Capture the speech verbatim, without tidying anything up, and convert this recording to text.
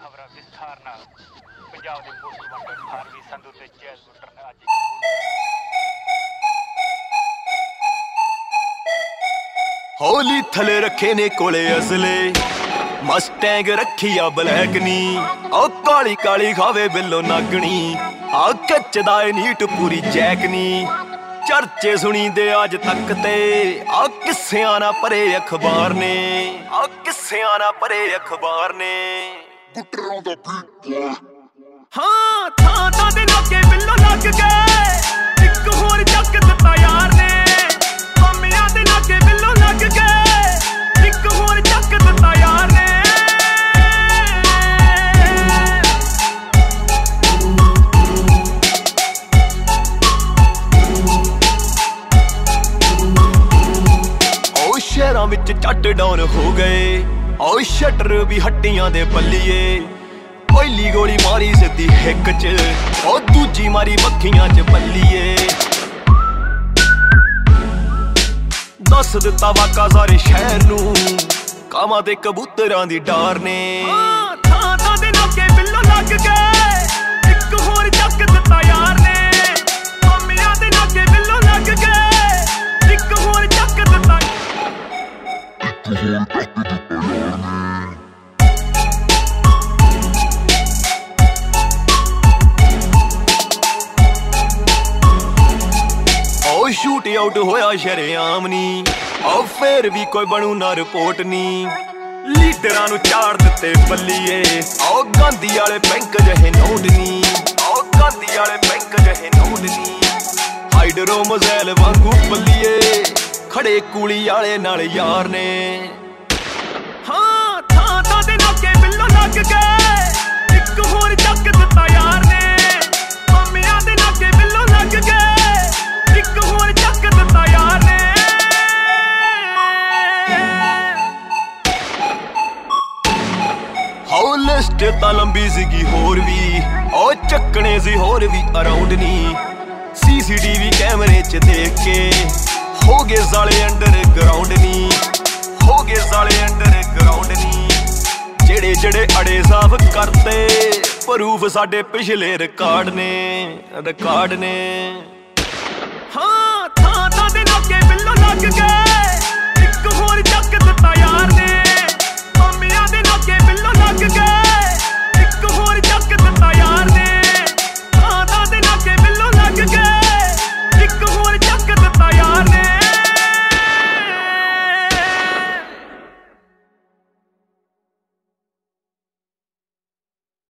खबर विस्तार नाल पंजाब दे मोस्ट वांटेड फारवी संधू ते जैज बुटर ने अज होली थले रखे ने कोले असले मस्टैंग रखी आ ब्लैक नी ओ काली काली खावे बिल्लो नागनी आ कच्चदा नीट पूरी जैक नी चर्चे सुनी दे आज तक ते आ किस्सियां ना भरे अखबार ने आ किस्सियां ना भरे अखबार ने हाँ थां थां दे नाके बिल्लो लग गए इक होर चक दित्ता यार ने मामियां दे नाके बिल्लो लग गए इक होर चक दित्ता यार ने ओ शहरां विच झट डाउन हो गए ओ शटर भी हट्टियां दे पल्लीए पहली गोली मारी सिद्धी हिक च ओ दूजी मारी मक्खियां च पल्लीए दस दिता वाका सारे शहर नू कामां ते कबूतरां दी डार ने थां थां दे नाके बिल्लो लग गए इक होर चक दित्ता यार ने मामियां दे नाके बिल्लो लग गए इक होर चक दित्ता शूट आउट होया शरेआम नी ओ फिर भी कोई बनू ना रिपोर्ट नी लीडरां नू चाड़ दित्ते बल्लीए ओ गांधी वाले बैंक जहे नोट नी ओ गांधी वाले बैंक जहे नोट नी हाइड्रो मज़ैल वांगू बल्लीए खड़े कूली वाले नाल यार ने हाँ थां थां दे नाके बिल्लो लग गए इक होर चक दित्ता यार ने मामियां दे नाके बिल्लो लग गए इक होर चक दित्ता यार ने हाउ लिस्ट तां लंबी सीगी होर भी ओ चक्कने सी होर भी अराउंड नी सीसीटीवी कैमरे च देख के हो गए साले अंडर ग्राउंड नी हो गए साले अंडर ग्राउंड नी जेड़े जेड़े अड़े साफ करते प्रूफ साडे पिछले रिकॉर्ड ने रिकॉर्ड ने हाँ थां थां दे नाके बिल्लो लग गए इक होर चक दित्ता यार ने